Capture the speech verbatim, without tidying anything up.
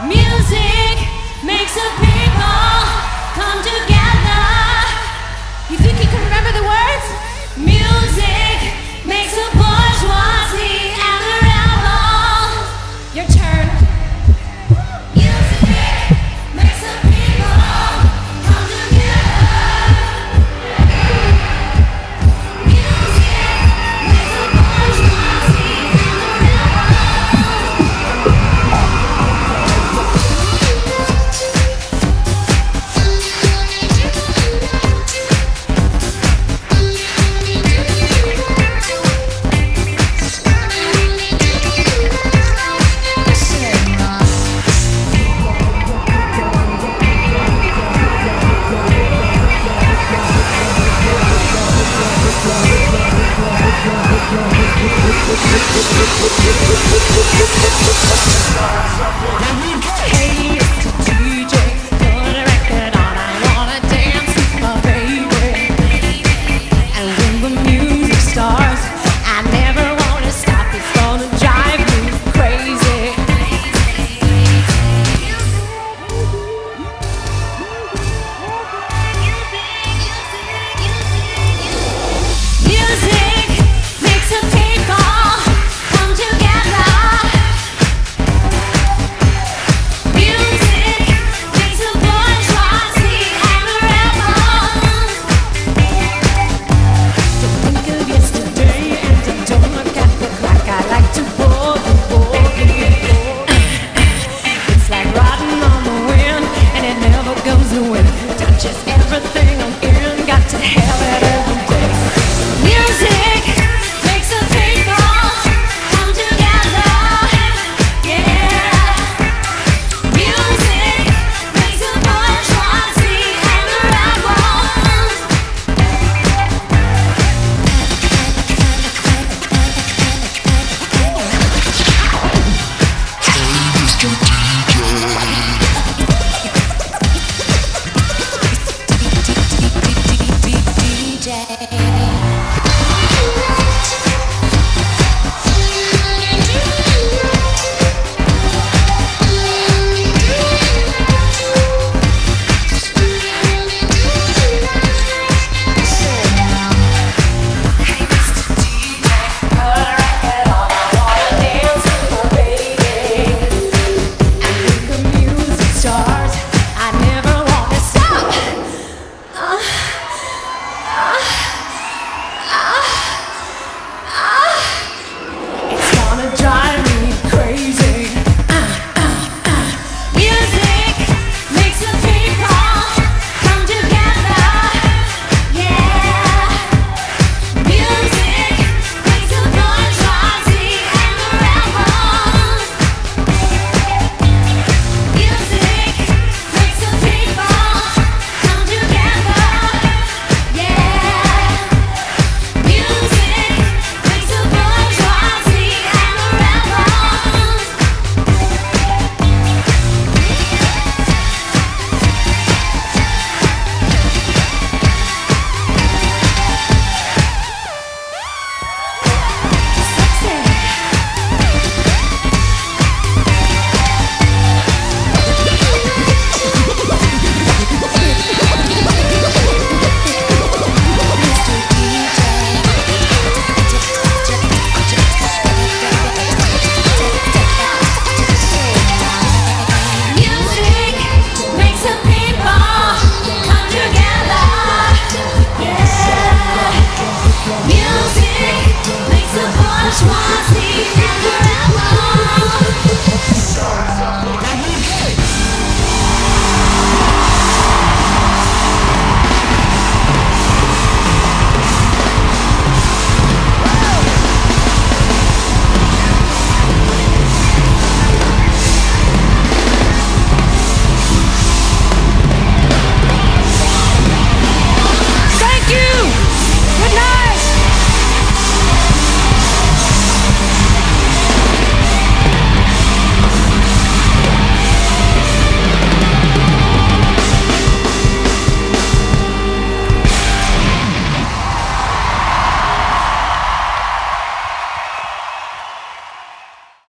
Music makes the people come together. You think you can remember the words? Music makes the bourgeoisie and the rebel. Your turn. Music makes the people come together. Music makes the bourgeoisie and the rebel. Hey, it's the D J, put a record on. I wanna dance with my baby. And when the music starts, I never wanna stop. It's gonna drive me crazy. Music makes the people come together. Music makes the bourgeoisie and the rebels. Don't think of yesterday and I don't look at the clock. I like to boogie, boogie. It's like riding on the wind and it never goes away. Touches everything I'm in, got to have it every day. Music makes the people come together. Yeah. Music makes the bourgeoisie and the rebels. Hey, Mister D J.